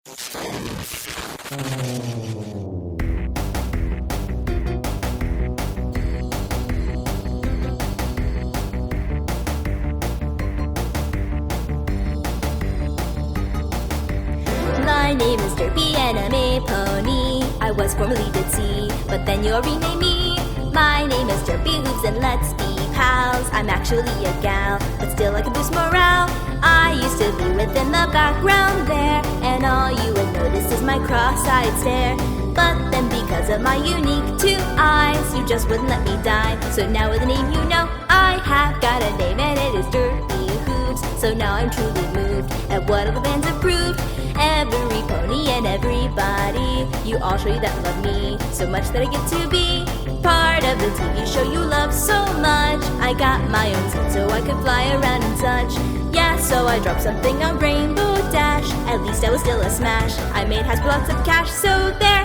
My name is Derpy and I'm a pony. I was formerly Ditzy, but then you'll rename me. My name is Derpy Hooves and let's be pals. I'm actually a gal, but still I can boost morale. I used to be within the background there, and all you would notice is my cross-eyed stare. But then because of my unique two eyes, you just wouldn't let me die. So now with a name you know, I have got a name and it is Derpy Hooves. So now I'm truly moved at what all the fans have proved. Every pony and everybody, you all show you that love me so much that I get to be part of the TV show you love so much. I got my own seat so I could fly around and such. Yeah, so I dropped something on Rainbow Dash. At least I was still a smash. I made Hasbro lots of cash, so there.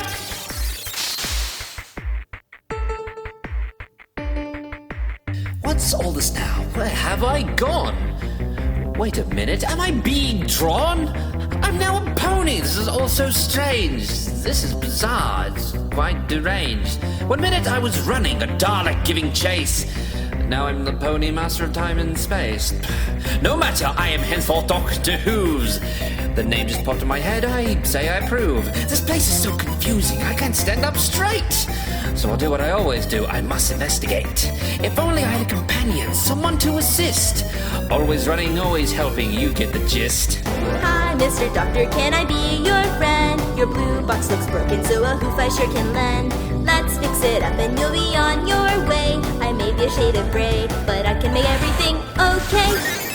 What's all this now? Where have I gone? Wait a minute, am I being drawn? I'm now a pony! This is all so strange. This is bizarre. It's quite deranged. 1 minute I was running, a Dalek giving chase. Now I'm the pony master of time and space. No matter, I am henceforth Dr. Hooves. The name just popped in my head, I say I approve. This place is so confusing, I can't stand up straight. So I'll do what I always do, I must investigate. If only I had a companion, someone to assist. Always running, always helping, you get the gist. Hi, Mr. Doctor, can I be your friend? Your blue box looks broken, so a hoof I sure can lend. Let's fix it up and you'll be on your way. I may be a shade of gray, but I can make everything okay.